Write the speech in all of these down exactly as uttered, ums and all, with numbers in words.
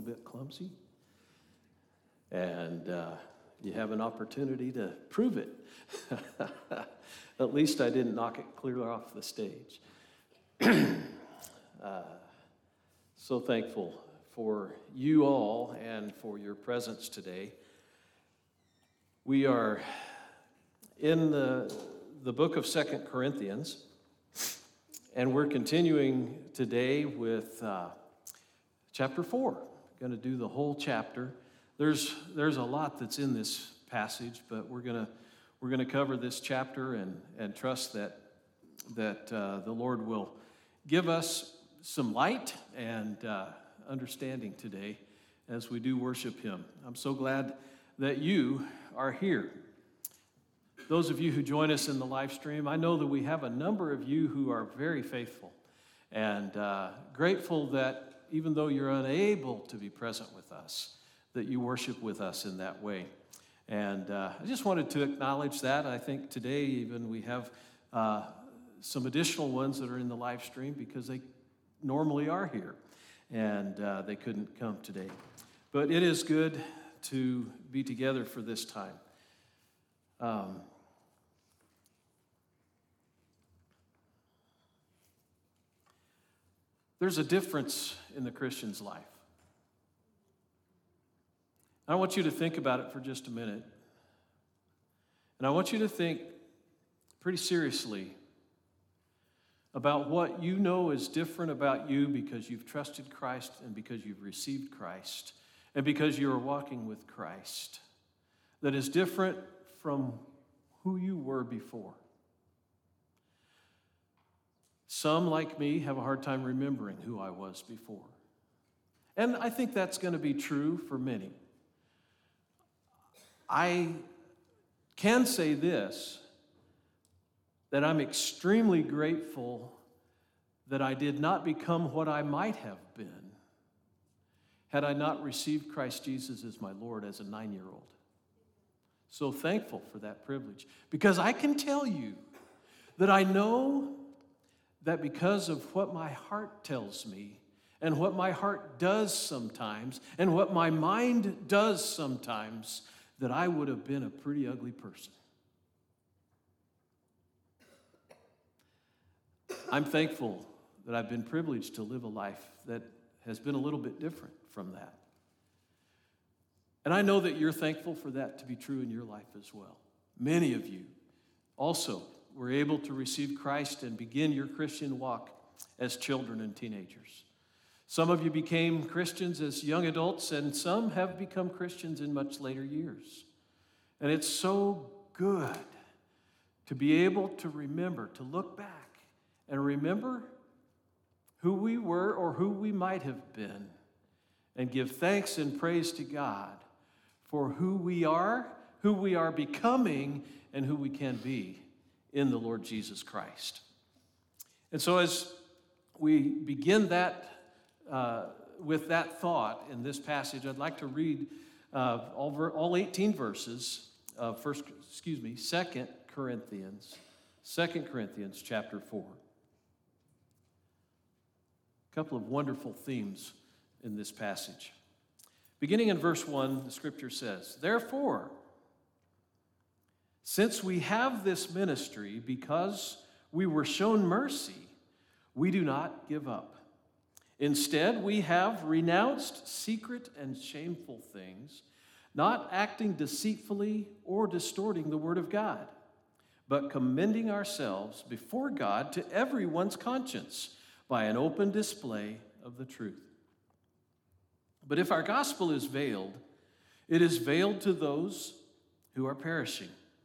A bit clumsy, and uh, you have an opportunity to prove it. At least I didn't knock it clear off the stage. uh, so thankful for you all and for your presence today. We are in the, the book of Second Corinthians, and we're continuing today with uh, chapter four. Going to do the whole chapter. There's there's a lot that's in this passage, but we're gonna we're gonna cover this chapter and and trust that that uh, the Lord will give us some light and uh, understanding today as we do worship Him. I'm so glad that you are here. Those of you who join us in the live stream, I know that we have a number of you who are very faithful and uh, grateful that even though you're unable to be present with us, that you worship with us in that way. And uh, I just wanted to acknowledge that. I think today even we have uh, some additional ones that are in the live stream because they normally are here, and uh, they couldn't come today. But it is good to be together for this time. Um, There's a difference in the Christian's life. I want you to think about it for just a minute. And I want you to think pretty seriously about what you know is different about you because you've trusted Christ and because you've received Christ and because you're walking with Christ that is different from who you were before. Some, like me, have a hard time remembering who I was before. And I think that's going to be true for many. I can say this, that I'm extremely grateful that I did not become what I might have been had I not received Christ Jesus as my Lord as a nine-year-old. So thankful for that privilege. Because I can tell you that I know that because of what my heart tells me and what my heart does sometimes and what my mind does sometimes, that I would have been a pretty ugly person. I'm thankful that I've been privileged to live a life that has been a little bit different from that. And I know that you're thankful for that to be true in your life as well. Many of you also were able to receive Christ and begin your Christian walk as children and teenagers. Some of you became Christians as young adults, and some have become Christians in much later years. And it's so good to be able to remember, to look back and remember who we were or who we might have been, and give thanks and praise to God for who we are, who we are becoming, and who we can be in the Lord Jesus Christ. And so as we begin that uh, with that thought in this passage, I'd like to read uh, all, ver- all eighteen verses of first, excuse me, Second Corinthians, Second Corinthians chapter four. A couple of wonderful themes in this passage. Beginning in verse one, the scripture says, "Therefore, since we have this ministry, because we were shown mercy, we do not give up. Instead, we have renounced secret and shameful things, not acting deceitfully or distorting the word of God, but commending ourselves before God to everyone's conscience by an open display of the truth. But if our gospel is veiled, it is veiled to those who are perishing.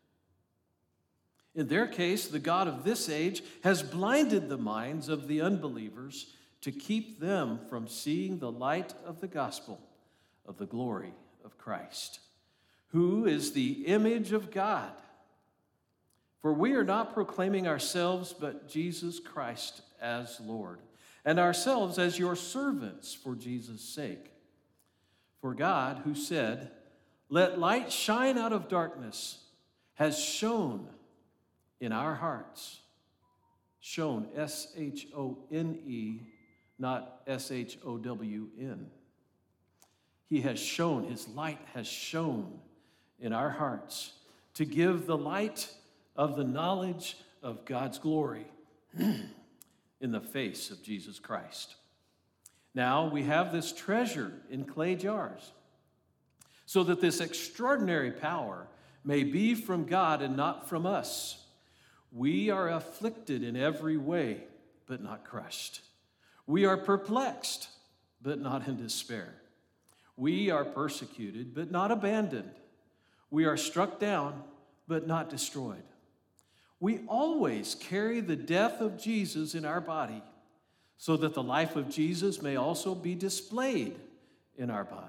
In their case, the God of this age has blinded the minds of the unbelievers to keep them from seeing the light of the gospel of the glory of Christ, who is the image of God. For we are not proclaiming ourselves, but Jesus Christ as Lord, and ourselves as your servants for Jesus' sake. For God, who said, 'Let light shine out of darkness,' has shone in our hearts." Shone, S H O N E, not S H O W N. he has shone, his light has shone in our hearts to give the light of the knowledge of God's glory in the face of Jesus Christ. Now we have this treasure in clay jars, so that this extraordinary power may be from God and not from us. We are afflicted in every way, but not crushed. We are perplexed, but not in despair. We are persecuted, but not abandoned. We are struck down, but not destroyed. We always carry the death of Jesus in our body, so that the life of Jesus may also be displayed in our body.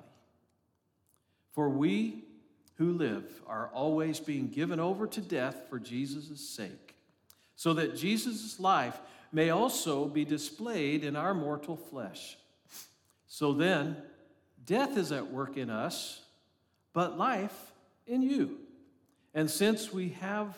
For we who live are always being given over to death for Jesus' sake, so that Jesus' life may also be displayed in our mortal flesh. So then, death is at work in us, but life in you. And since we have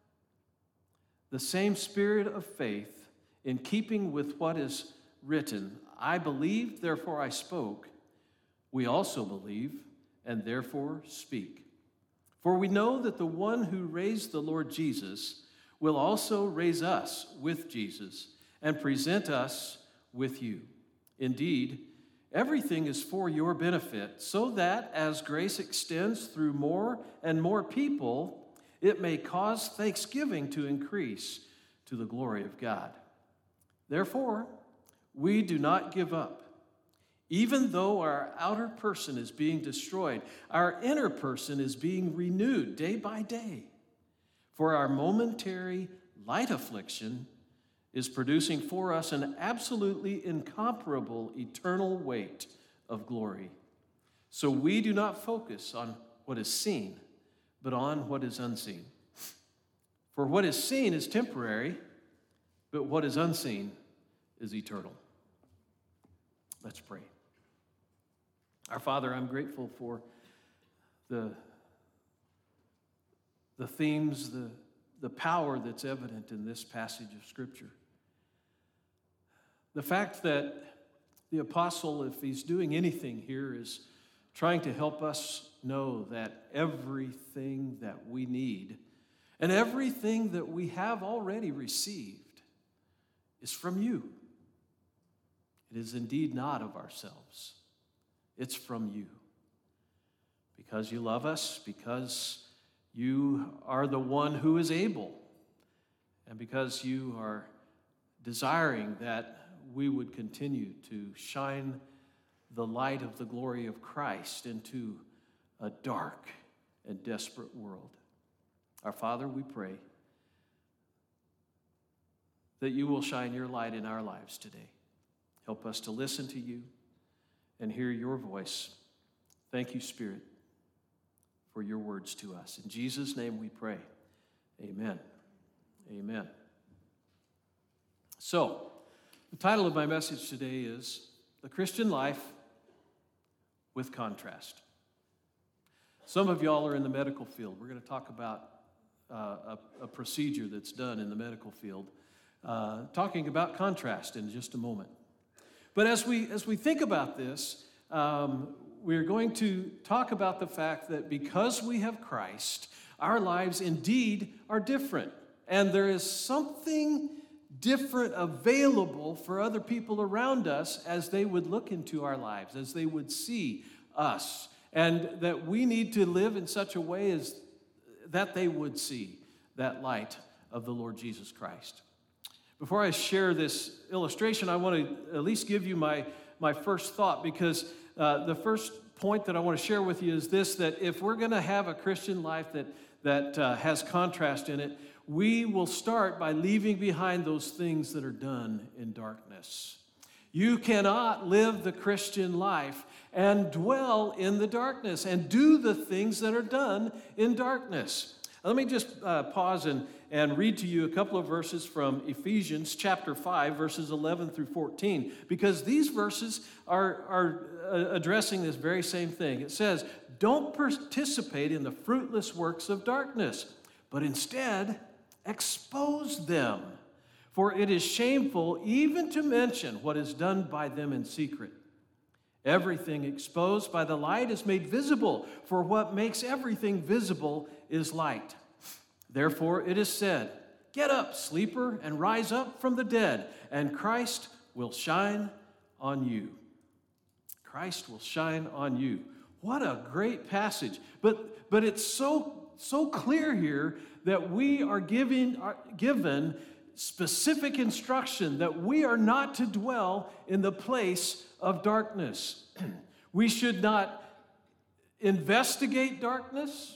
the same spirit of faith, in keeping with what is written, I believed, therefore I spoke, we also believe, and therefore speak. For we know that the one who raised the Lord Jesus will also raise us with Jesus and present us with you. Indeed, everything is for your benefit, so that as grace extends through more and more people, it may cause thanksgiving to increase to the glory of God. Therefore, we do not give up. Even though our outer person is being destroyed, our inner person is being renewed day by day. For our momentary light affliction is producing for us an absolutely incomparable eternal weight of glory. So we do not focus on what is seen, but on what is unseen. For what is seen is temporary, but what is unseen is eternal. Let's pray. Our Father, I'm grateful for the, the themes, the, the power that's evident in this passage of Scripture. The fact that the apostle, if he's doing anything here, is trying to help us know that everything that we need and everything that we have already received is from you. It is indeed not of ourselves. It's from you. Because you love us, because you are the one who is able, and because you are desiring that we would continue to shine the light of the glory of Christ into a dark and desperate world. Our Father, we pray that you will shine your light in our lives today. Help us to listen to you and hear your voice. Thank you, Spirit, for your words to us. In Jesus' name we pray. Amen. Amen. So, the title of my message today is The Christian Life with Contrast. Some of y'all are in the medical field. We're going to talk about uh, a, a procedure that's done in the medical field, uh, talking about contrast in just a moment. But as we as we think about this, um, we're going to talk about the fact that because we have Christ, our lives indeed are different. And there is something different available for other people around us as they would look into our lives, as they would see us. And that we need to live in such a way as that they would see that light of the Lord Jesus Christ. Before I share this illustration, I want to at least give you my, my first thought, because uh, the first point that I want to share with you is this, that if we're going to have a Christian life that, that uh, has contrast in it, we will start by leaving behind those things that are done in darkness. You cannot live the Christian life and dwell in the darkness and do the things that are done in darkness. Let me just uh, pause and, and read to you a couple of verses from Ephesians chapter five, verses eleven through fourteen, because these verses are, are uh, addressing this very same thing. It says, don't participate in the fruitless works of darkness, but instead expose them. For it is shameful even to mention what is done by them in secret. Everything exposed by the light is made visible, for what makes everything visible is light. Therefore it is said, 'Get up, sleeper, and rise up from the dead, and Christ will shine on you.'" Christ will shine on you. What a great passage. But, but it's so, so clear here that we are giving, are given specific instruction that we are not to dwell in the place of darkness. We should not investigate darkness.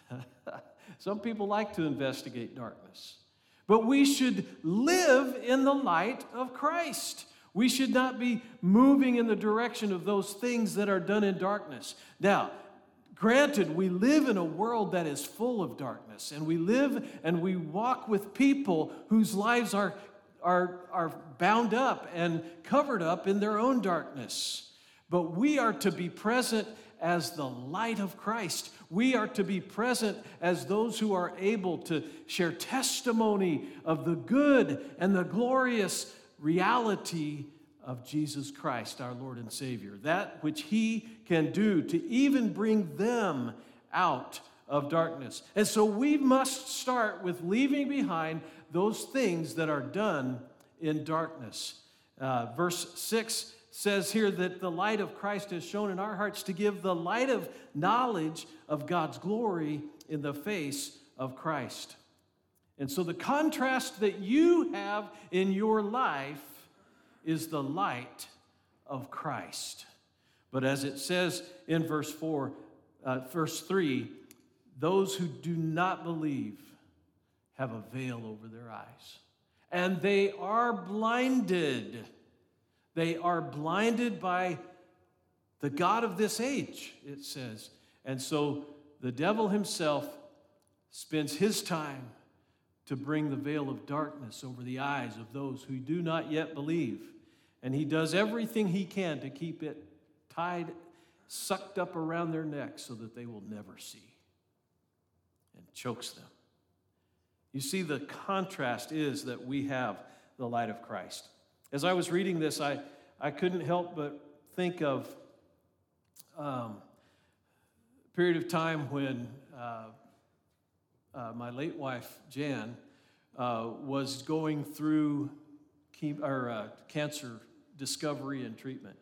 Some people like to investigate darkness. But we should live in the light of Christ. We should not be moving in the direction of those things that are done in darkness. Now, granted, we live in a world that is full of darkness, and we live and we walk with people whose lives are, are, are bound up and covered up in their own darkness. But we are to be present as the light of Christ. We are to be present as those who are able to share testimony of the good and the glorious reality of Jesus Christ, our Lord and Savior, that which He can do to even bring them out of darkness. And so we must start with leaving behind those things that are done in darkness. Uh, verse six says here that the light of Christ has shone in our hearts to give the light of knowledge of God's glory in the face of Christ. And so the contrast that you have in your life is the light of Christ. But as it says in verse four, uh, verse three, those who do not believe have a veil over their eyes, and they are blinded. They are blinded by the god of this age, it says. And so the devil himself spends his time to bring the veil of darkness over the eyes of those who do not yet believe. And he does everything he can to keep it tied, sucked up around their necks so that they will never see, and chokes them. You see, the contrast is that we have the light of Christ. As I was reading this, I, I couldn't help but think of um, a period of time when uh, uh, my late wife, Jan, uh, was going through chem- or, uh, cancer discovery and treatment.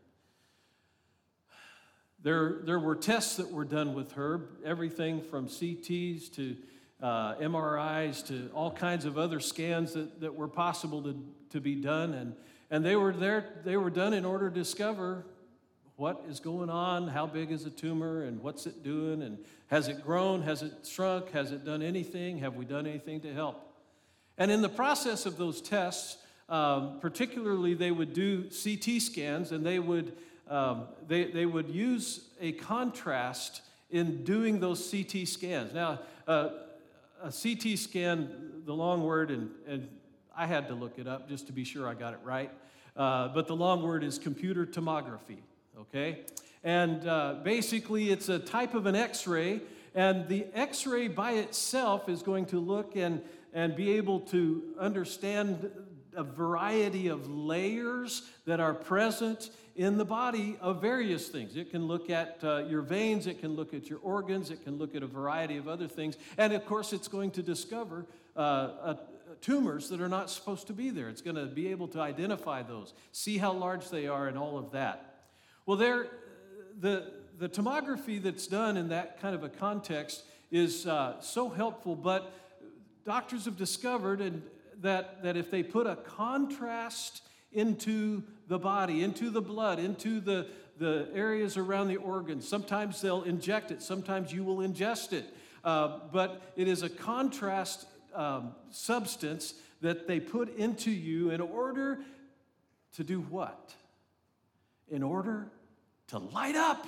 There, there were tests that were done with her, everything from C Ts to uh, M R Is to all kinds of other scans that, that were possible to, to be done. And And they were there, they were done in order to discover what is going on, how big is a tumor, and what's it doing, and has it grown, has it shrunk, has it done anything, have we done anything to help? And in the process of those tests, um, particularly they would do C T scans, and they would, um, they, they would use a contrast in doing those C T scans. Now, uh, a C T scan, the long word, and, and I had to look it up just to be sure I got it right. Uh, but the long word is computer tomography, okay? And uh, basically it's a type of an X-ray, and the X-ray by itself is going to look and, and be able to understand a variety of layers that are present in the body of various things. It can look at uh, your veins, it can look at your organs, it can look at a variety of other things, and of course it's going to discover uh, a tumors that are not supposed to be there. It's going to be able to identify those, see how large they are, and all of that. Well, there, the, the tomography that's done in that kind of a context is uh, so helpful, but doctors have discovered and that, that if they put a contrast into the body, into the blood, into the, the areas around the organs, sometimes they'll inject it, sometimes you will ingest it, uh, but it is a contrast Um, substance that they put into you in order to do what? In order to light up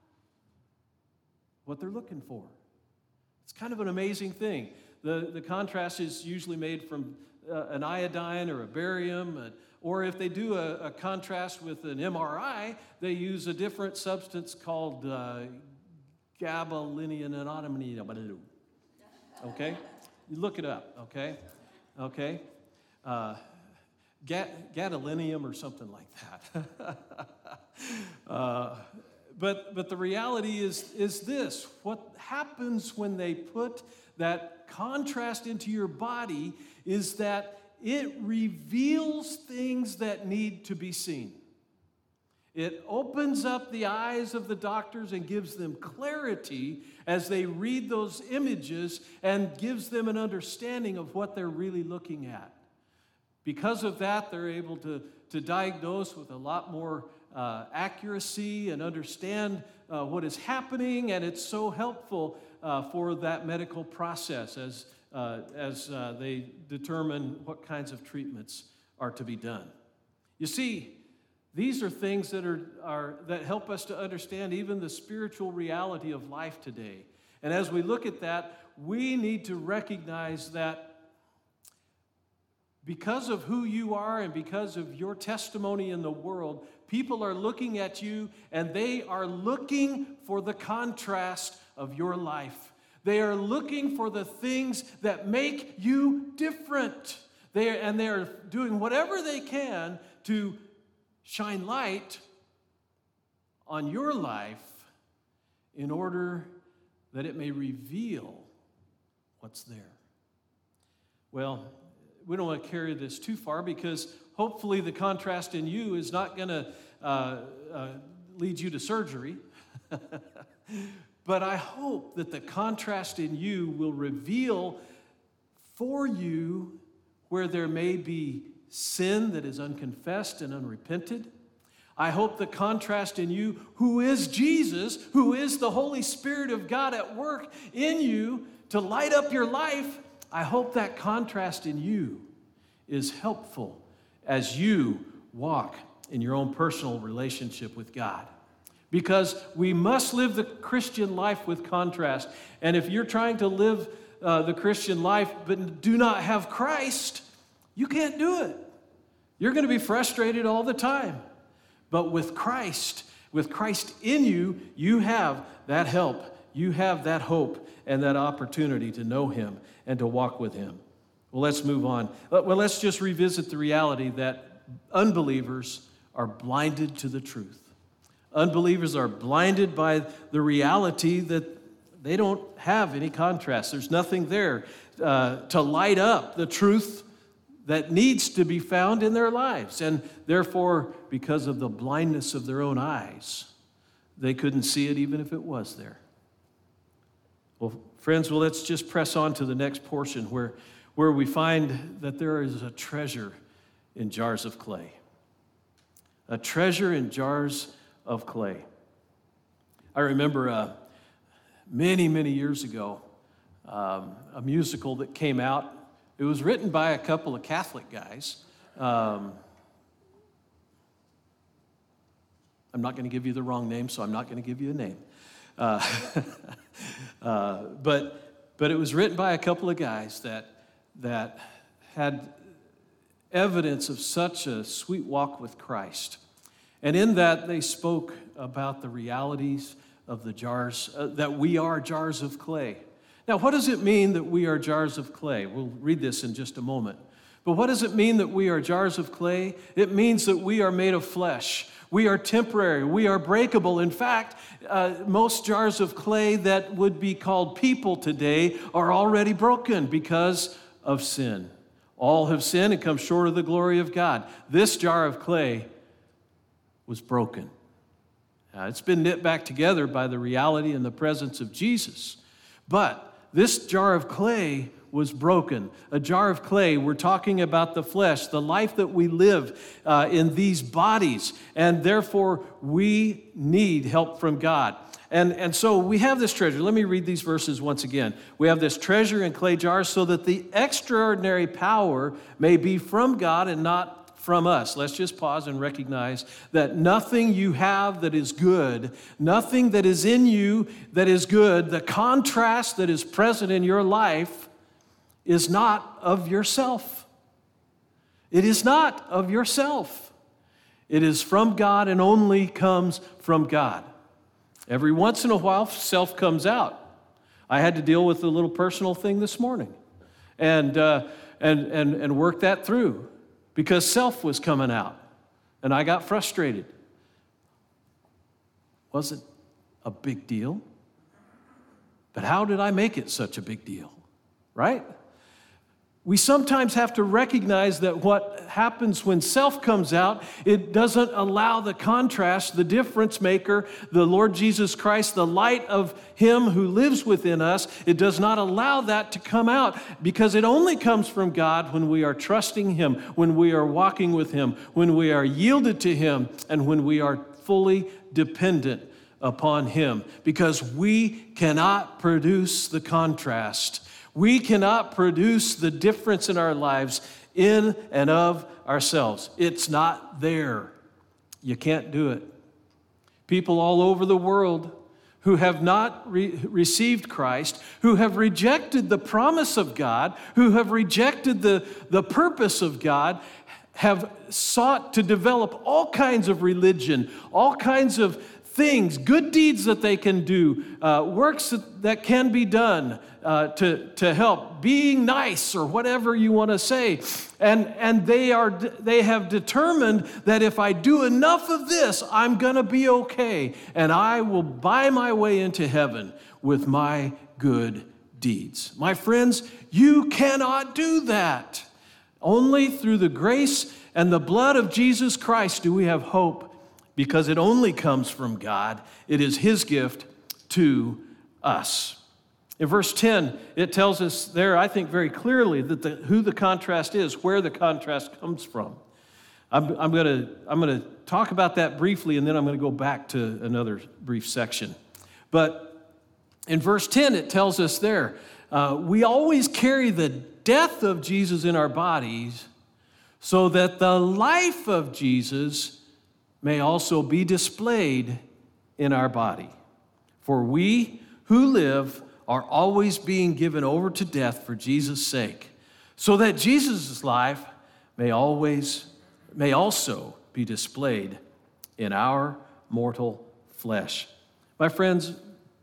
what they're looking for. It's kind of an amazing thing. The, the contrast is usually made from uh, an iodine or a barium, uh, or if they do a, a contrast with an M R I, they use a different substance called uh, gadolinium anonymity. Okay? You look it up, okay? Okay? Uh, gadolinium or something like that. uh, but but the reality is, is this. What happens when they put that contrast into your body is that it reveals things that need to be seen. It opens up the eyes of the doctors and gives them clarity as they read those images and gives them an understanding of what they're really looking at. Because of that, they're able to, to diagnose with a lot more uh, accuracy and understand uh, what is happening, and it's so helpful uh, for that medical process as, uh, as uh, they determine what kinds of treatments are to be done. You see, these are things that are, are that help us to understand even the spiritual reality of life today. And as we look at that, we need to recognize that because of who you are and because of your testimony in the world, people are looking at you and they are looking for the contrast of your life. They are looking for the things that make you different. They are, and they are doing whatever they can to shine light on your life in order that it may reveal what's there. Well, we don't want to carry this too far because hopefully the contrast in you is not going to uh, uh, lead you to surgery. But I hope that the contrast in you will reveal for you where there may be sin that is unconfessed and unrepented. I hope the contrast in you, who is Jesus, who is the Holy Spirit of God at work in you to light up your life, I hope that contrast in you is helpful as you walk in your own personal relationship with God. Because we must live the Christian life with contrast. And if you're trying to live uh, the Christian life but do not have Christ, you can't do it. You're going to be frustrated all the time. But with Christ, with Christ in you, you have that help. You have that hope and that opportunity to know Him and to walk with Him. Well, let's move on. Well, let's just revisit the reality that unbelievers are blinded to the truth. Unbelievers are blinded by the reality that they don't have any contrast. There's nothing there uh, to light up the truth that needs to be found in their lives. And therefore, because of the blindness of their own eyes, they couldn't see it even if it was there. Well, friends, well, let's just press on to the next portion where, where we find that there is a treasure in jars of clay. A treasure in jars of clay. I remember uh, many, many years ago, um, a musical that came out. It was written by a couple of Catholic guys. Um, I'm not going to give you the wrong name, so I'm not going to give you a name. Uh, uh, but but it was written by a couple of guys that that had evidence of such a sweet walk with Christ. And in that, they spoke about the realities of the jars, uh, that we are jars of clay. Now, what does it mean that we are jars of clay? We'll read this in just a moment. But what does it mean that we are jars of clay? It means that we are made of flesh. We are temporary. We are breakable. In fact, uh, most jars of clay that would be called people today are already broken because of sin. All have sinned and come short of the glory of God. This jar of clay was broken. Now, it's been knit back together by the reality and the presence of Jesus. But this jar of clay was broken. A jar of clay, we're talking about the flesh, the life that we live uh, in these bodies, and therefore we need help from God. And, and so we have this treasure. Let me read these verses once again. We have this treasure in clay jars so that the extraordinary power may be from God and not from us. Let's just pause and recognize that nothing you have that is good, nothing that is in you that is good, the contrast that is present in your life is not of yourself. It is not of yourself. It is from God and only comes from God. Every once in a while, self comes out. I had to deal with a little personal thing this morning and, uh, and, and, and work that through. Because self was coming out, and I got frustrated. wasn't a big deal. But how did I make it such a big deal? Right? We sometimes have to recognize that what happens when self comes out, it doesn't allow the contrast, the difference maker, the Lord Jesus Christ, the light of Him who lives within us. It does not allow that to come out because it only comes from God when we are trusting Him, when we are walking with Him, when we are yielded to Him, and when we are fully dependent upon Him. Because we cannot produce the contrast. We cannot produce the difference in our lives in and of ourselves. It's not there. You can't do it. People all over the world who have not re- received Christ, who have rejected the promise of God, who have rejected the, the purpose of God, have sought to develop all kinds of religion, all kinds of things, good deeds that they can do, uh, works that, that can be done uh, to, to help, being nice or whatever you want to say. And, and they, are, they have determined that if I do enough of this, I'm going to be okay, and I will buy my way into heaven with my good deeds. My friends, you cannot do that. Only through the grace and the blood of Jesus Christ do we have hope, because it only comes from God. It is His gift to us. In verse ten, it tells us there, I think very clearly, that the, who the contrast is, where the contrast comes from. I'm, I'm going to I'm going to talk about that briefly, and then I'm going to go back to another brief section. But in verse ten, it tells us there, uh, we always carry the death of Jesus in our bodies so that the life of Jesus may also be displayed in our body. For we who live are always being given over to death for Jesus' sake, so that Jesus' life may always, may also be displayed in our mortal flesh. My friends,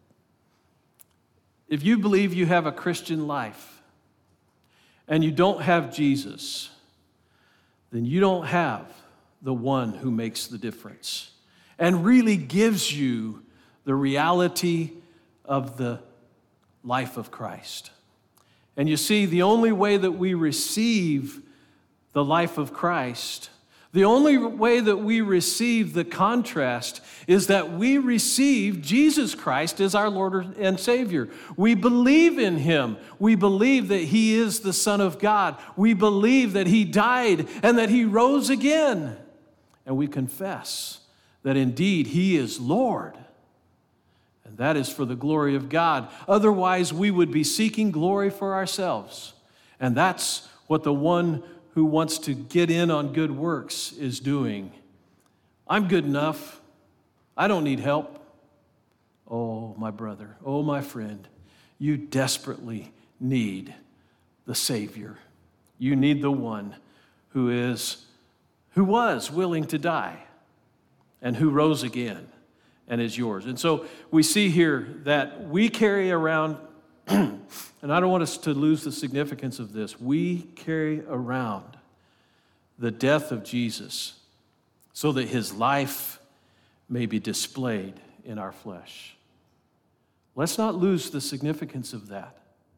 if you believe you have a Christian life and you don't have Jesus, then you don't have the one who makes the difference and really gives you the reality of the life of Christ. And you see, the only way that we receive the life of Christ, the only way that we receive the contrast is that we receive Jesus Christ as our Lord and Savior. We believe in Him. We believe that He is the Son of God. We believe that He died and that He rose again. And we confess that indeed He is Lord. And that is for the glory of God. Otherwise, we would be seeking glory for ourselves. And that's what the one who wants to get in on good works is doing. I'm good enough. I don't need help. Oh, my brother, oh, my friend, you desperately need the Savior. You need the one who is, who was willing to die and who rose again and is yours. And so we see here that we carry around, and I don't want us to lose the significance of this, we carry around the death of Jesus so that His life may be displayed in our flesh. Let's not lose the significance of that.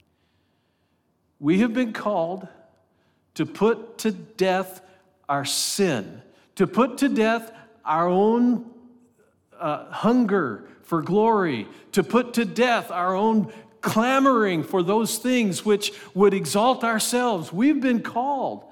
We have been called to put to death our sin, to put to death our own uh, hunger for glory, to put to death our own clamoring for those things which would exalt ourselves. We've been called,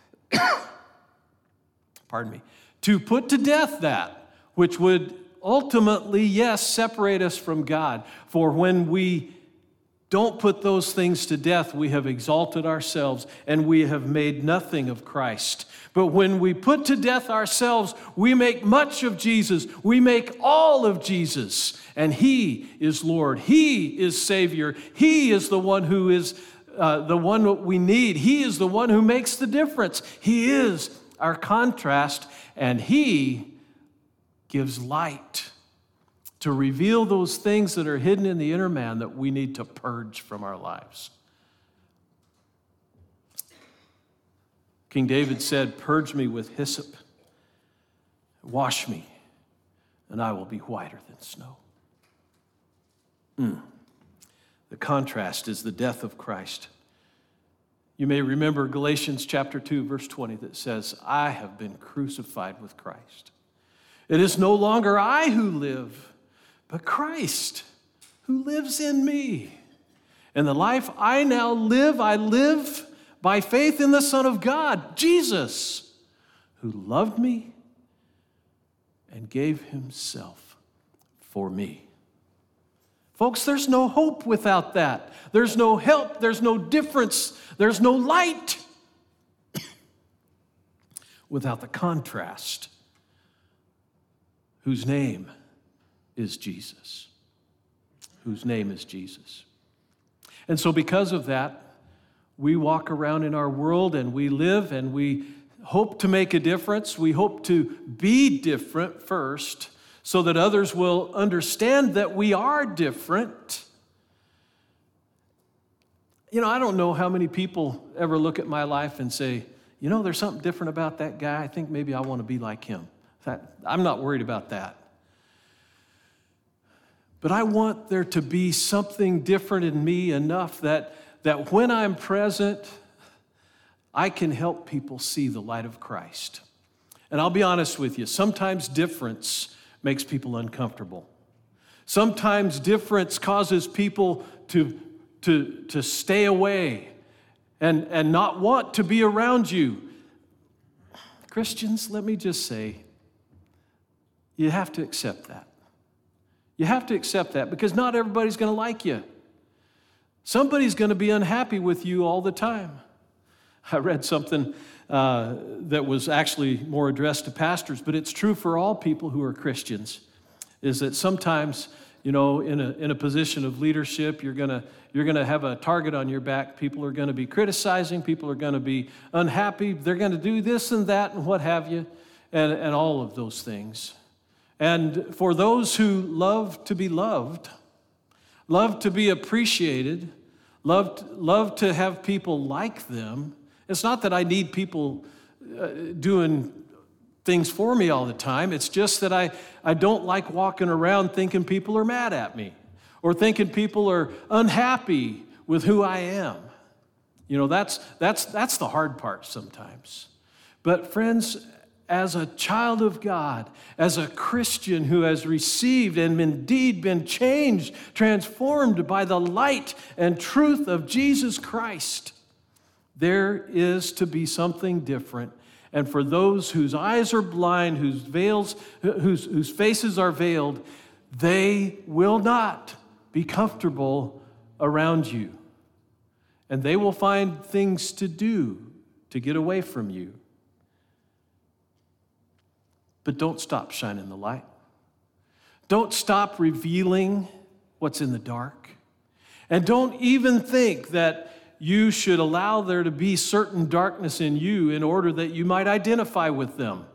pardon me, to put to death that which would ultimately, yes, separate us from God. For when we don't put those things to death, we have exalted ourselves and we have made nothing of Christ. But when we put to death ourselves, we make much of Jesus. We make all of Jesus. And He is Lord. He is Savior. He is the one who is uh, the one that we need. He is the one who makes the difference. He is our contrast, and He gives light to reveal those things that are hidden in the inner man that we need to purge from our lives. King David said, "Purge me with hyssop, wash me, and I will be whiter than snow. Mm. The contrast is the death of Christ. You may remember Galatians chapter two, verse twenty, that says, I have been crucified with Christ. It is no longer I who live, but Christ who lives in me. And the life I now live, I live by faith in the Son of God, Jesus, who loved me and gave himself for me. Folks, there's no hope without that. There's no help. There's no difference. There's no light without the contrast, whose name is Jesus. Whose name is Jesus. And so because of that, we walk around in our world and we live and we hope to make a difference. We hope to be different first so that others will understand that we are different. You know, I don't know how many people ever look at my life and say, you know, there's something different about that guy. I think maybe I want to be like him. I'm not worried about that. But I want there to be something different in me enough that, that when I'm present, I can help people see the light of Christ. And I'll be honest with you, sometimes difference makes people uncomfortable. Sometimes difference causes people to, to, to stay away and, and not want to be around you. Christians, let me just say, you have to accept that. You have to accept that because not everybody's going to like you. Somebody's going to be unhappy with you all the time. I read something uh, that was actually more addressed to pastors, but it's true for all people who are Christians, is that sometimes, you know, in a, in a position of leadership, you're going to you're going to have a target on your back. People are going to be criticizing. People are going to be unhappy. They're going to do this and that and what have you, and, and all of those things. And for those who love to be loved, love to be appreciated, love, love to have people like them, it's not that I need people uh, doing things for me all the time. It's just that I, I don't like walking around thinking people are mad at me or thinking people are unhappy with who I am. You know, that's, that's, that's the hard part sometimes. But friends, as a child of God, as a Christian who has received and indeed been changed, transformed by the light and truth of Jesus Christ, there is to be something different. And for those whose eyes are blind, whose veils, whose, whose faces are veiled, they will not be comfortable around you. And they will find things to do to get away from you. But don't stop shining the light. Don't stop revealing what's in the dark. And don't even think that you should allow there to be certain darkness in you in order that you might identify with them.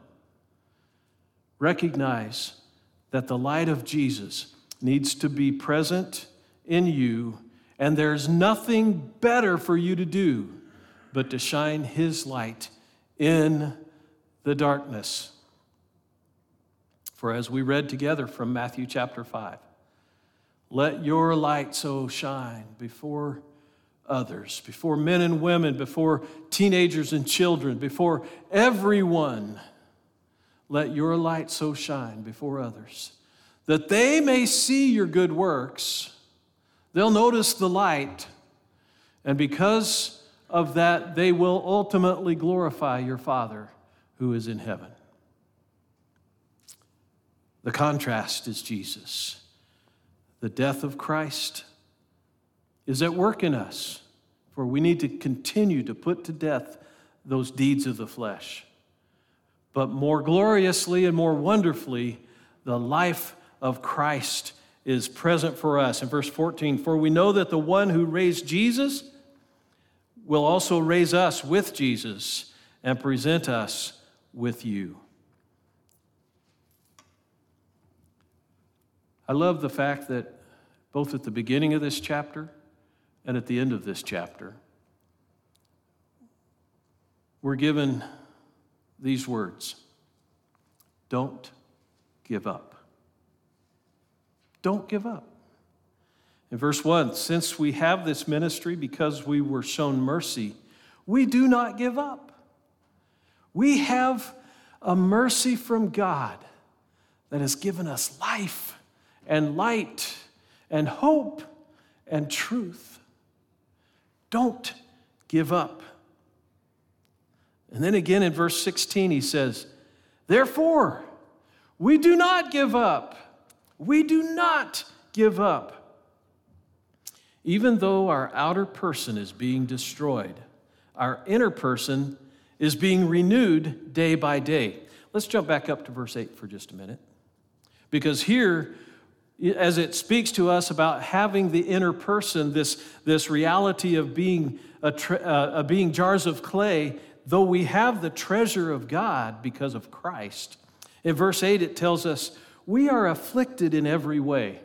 Recognize that the light of Jesus needs to be present in you, and there's nothing better for you to do but to shine His light in the darkness. For as we read together from Matthew chapter five, let your light so shine before others, before men and women, before teenagers and children, before everyone. Let your light so shine before others, that they may see your good works. They'll notice the light, and because of that, they will ultimately glorify your Father who is in heaven. The contrast is Jesus. The death of Christ is at work in us, for we need to continue to put to death those deeds of the flesh. But more gloriously and more wonderfully, the life of Christ is present for us. In verse fourteen, for we know that the one who raised Jesus will also raise us with Jesus and present us with you. I love the fact that both at the beginning of this chapter and at the end of this chapter, we're given these words: don't give up. Don't give up. In verse one, since we have this ministry because we were shown mercy, we do not give up. We have a mercy from God that has given us life and light and hope and truth. Don't give up. And then again in verse sixteen, he says, therefore, we do not give up. We do not give up. Even though our outer person is being destroyed, our inner person is being renewed day by day. Let's jump back up to verse eight for just a minute. Because here, as it speaks to us about having the inner person, this, this reality of being, a tre- uh, being jars of clay, though we have the treasure of God because of Christ, in verse eight it tells us, we are afflicted in every way,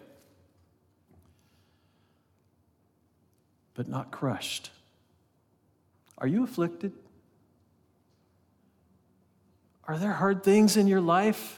but not crushed. Are you afflicted? Are there hard things in your life?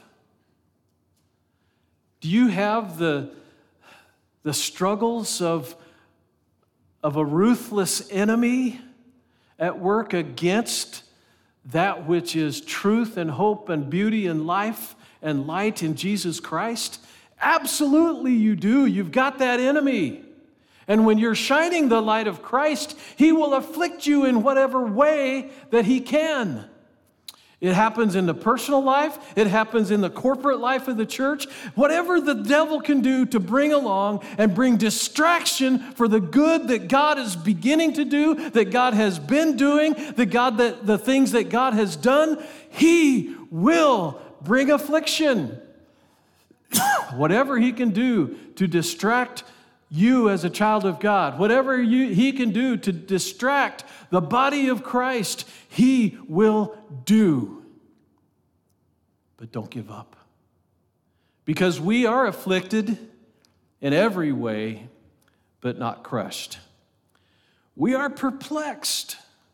Do you have the, the struggles of, of a ruthless enemy at work against that which is truth and hope and beauty and life and light in Jesus Christ? Absolutely you do. You've got that enemy. And when you're shining the light of Christ, he will afflict you in whatever way that he can. It happens in the personal life. It happens in the corporate life of the church. Whatever the devil can do to bring along and bring distraction for the good that God is beginning to do, that God has been doing, the God that the things that God has done, he will bring affliction. Whatever he can do to distract you as a child of God, whatever you, he can do to distract the body of Christ, he will do. But don't give up. Because we are afflicted in every way, but not crushed. We are perplexed.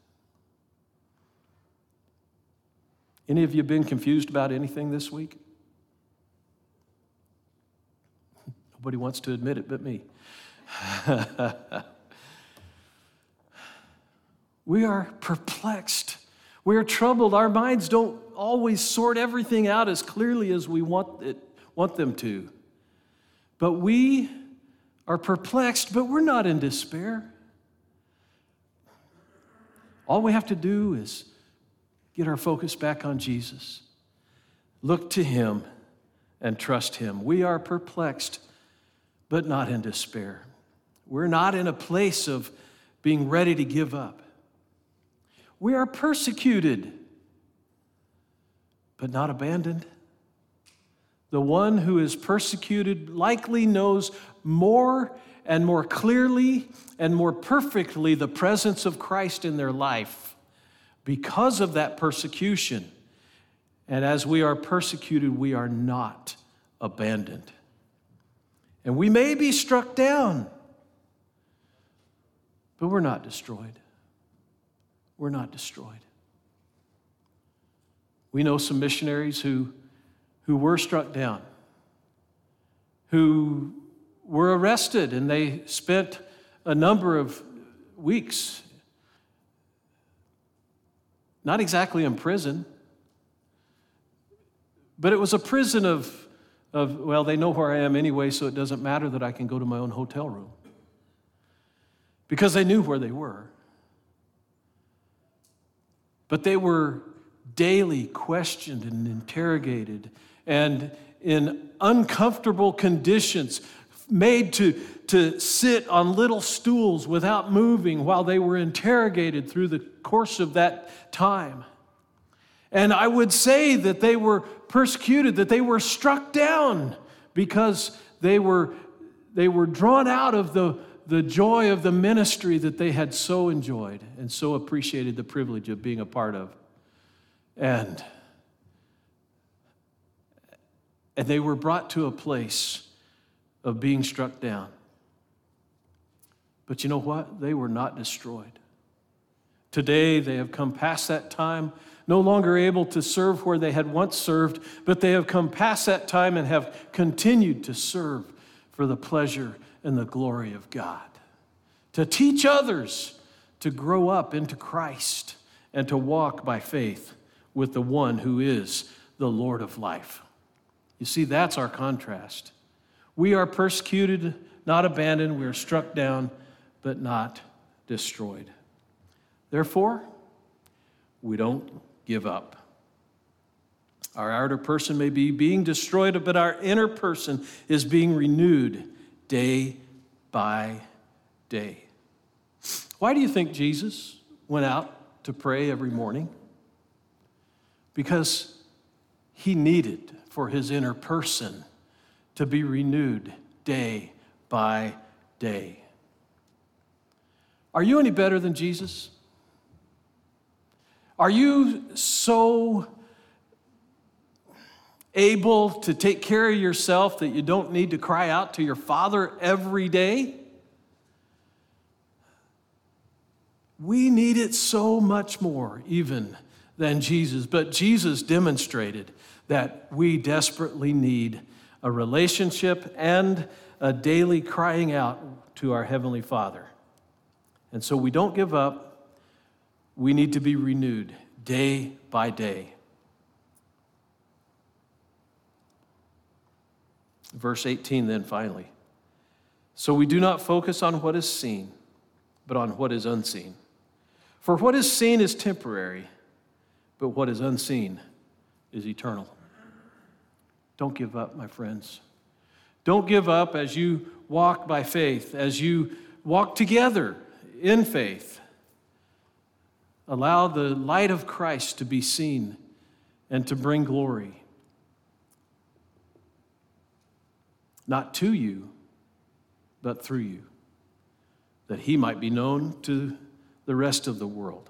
Any of you been confused about anything this week? Nobody wants to admit it but me. We are perplexed. We are troubled. Our minds don't always sort everything out as clearly as we want it, want them to. But we are perplexed, but we're not in despair. All we have to do is get our focus back on Jesus. Look to him and trust him. We are perplexed, but not in despair. We're not in a place of being ready to give up. We are persecuted, but not abandoned. The one who is persecuted likely knows more and more clearly and more perfectly the presence of Christ in their life because of that persecution. And as we are persecuted, we are not abandoned. And we may be struck down, but we're not destroyed. We're not destroyed. We know some missionaries who, who were struck down, who were arrested, and they spent a number of weeks, not exactly in prison, but it was a prison of, of, well, they know where I am anyway, so it doesn't matter that I can go to my own hotel room. Because they knew where they were. But they were daily questioned and interrogated and in uncomfortable conditions, made to, to sit on little stools without moving while they were interrogated through the course of that time. And I would say that they were persecuted, that they were struck down because they were, they were drawn out of the the joy of the ministry that they had so enjoyed and so appreciated the privilege of being a part of. And, and they were brought to a place of being struck down. But you know what? They were not destroyed. Today, they have come past that time, no longer able to serve where they had once served, but they have come past that time and have continued to serve for the pleasure and the glory of God, to teach others to grow up into Christ and to walk by faith with the one who is the Lord of life. You see, that's our contrast. We are persecuted, not abandoned. We are struck down, but not destroyed. Therefore, we don't give up. Our outer person may be being destroyed, but our inner person is being renewed day by day. Why do you think Jesus went out to pray every morning? Because he needed for his inner person to be renewed day by day. Are you any better than Jesus? Are you so able to take care of yourself that you don't need to cry out to your Father every day? We need it so much more even than Jesus. But Jesus demonstrated that we desperately need a relationship and a daily crying out to our Heavenly Father. And so we don't give up. We need to be renewed day by day. Verse eighteen then finally. So we do not focus on what is seen, but on what is unseen. For what is seen is temporary, but what is unseen is eternal. Don't give up, my friends. Don't give up as you walk by faith, as you walk together in faith. Allow the light of Christ to be seen and to bring glory. Not to you, but through you, that he might be known to the rest of the world.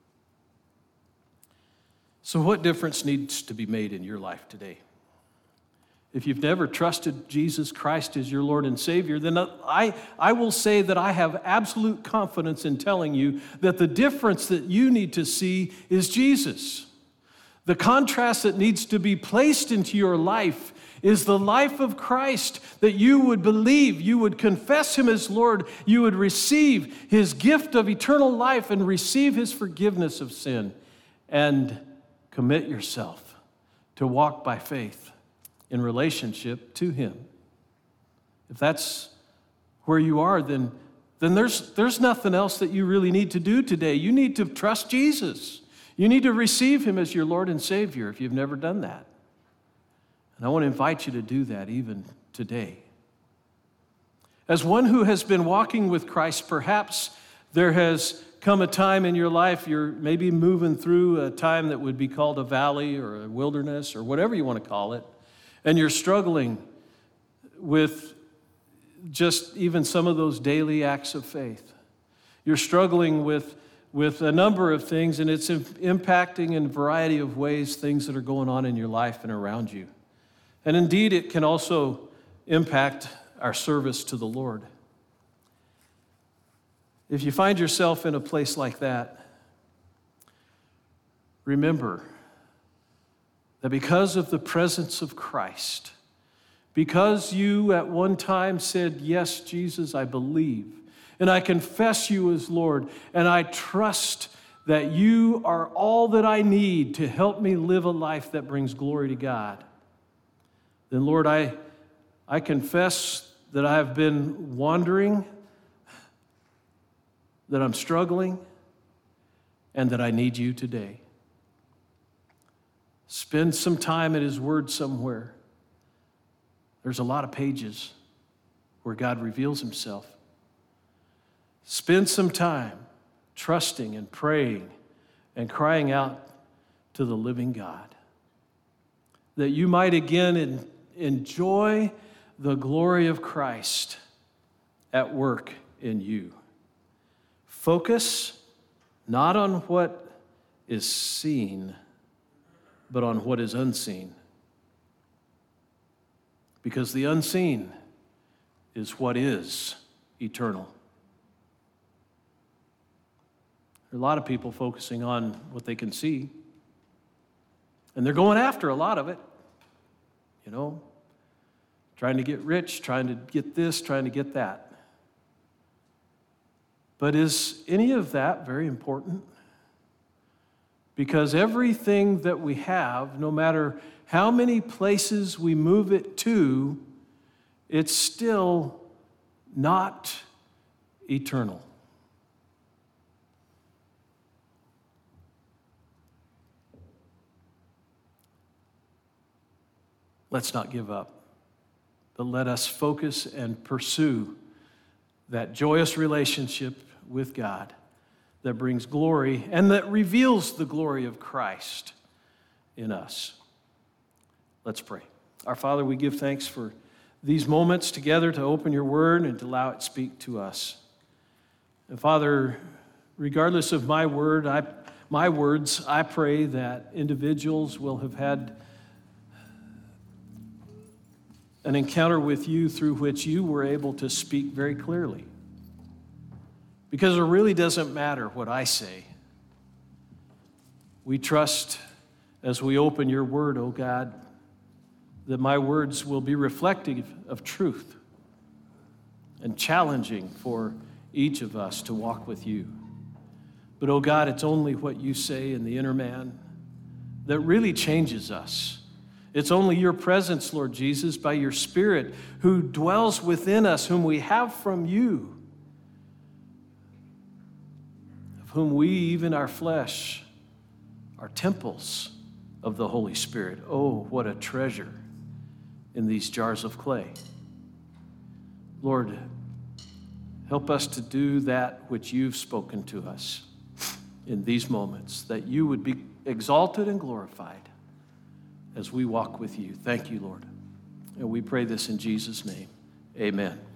So what difference needs to be made in your life today? If you've never trusted Jesus Christ as your Lord and Savior, then I, I will say that I have absolute confidence in telling you that the difference that you need to see is Jesus. The contrast that needs to be placed into your life is the life of Christ, that you would believe, you would confess him as Lord, you would receive his gift of eternal life and receive his forgiveness of sin, and commit yourself to walk by faith in relationship to him. If that's where you are, then, then there's, there's nothing else that you really need to do today. You need to trust Jesus. You need to receive him as your Lord and Savior if you've never done that. And I want to invite you to do that even today. As one who has been walking with Christ, perhaps there has come a time in your life, you're maybe moving through a time that would be called a valley or a wilderness or whatever you want to call it, and you're struggling with just even some of those daily acts of faith. You're struggling with, with a number of things, and it's impacting in a variety of ways things that are going on in your life and around you. And indeed, it can also impact our service to the Lord. If you find yourself in a place like that, remember that because of the presence of Christ, because you at one time said, "Yes, Jesus, I believe, and I confess you as Lord, and I trust that you are all that I need to help me live a life that brings glory to God," then Lord, I, I confess that I've been wandering, that I'm struggling, and that I need you today. Spend some time at his word somewhere. There's a lot of pages where God reveals himself. Spend some time trusting and praying and crying out to the living God, that you might again in, enjoy the glory of Christ at work in you. Focus not on what is seen, but on what is unseen. Because the unseen is what is eternal. There are a lot of people focusing on what they can see, and they're going after a lot of it, you know, trying to get rich, trying to get this, trying to get that. But is any of that very important? Because everything that we have, no matter how many places we move it to, it's still not eternal. Let's not give up, but let us focus and pursue that joyous relationship with God that brings glory and that reveals the glory of Christ in us. Let's pray. Our Father, we give thanks for these moments together to open your word and to allow it speak to us. And Father, regardless of my word, I, my words, I pray that individuals will have had an encounter with you through which you were able to speak very clearly. Because it really doesn't matter what I say. We trust as we open your word, O God, that my words will be reflective of truth and challenging for each of us to walk with you. But, oh God, it's only what you say in the inner man that really changes us. It's only your presence, Lord Jesus, by your Spirit who dwells within us, whom we have from you, of whom we, even our flesh, are temples of the Holy Spirit. Oh, what a treasure in these jars of clay. Lord, help us to do that which you've spoken to us in these moments, that you would be exalted and glorified as we walk with you. Thank you, Lord. And we pray this in Jesus' name. Amen.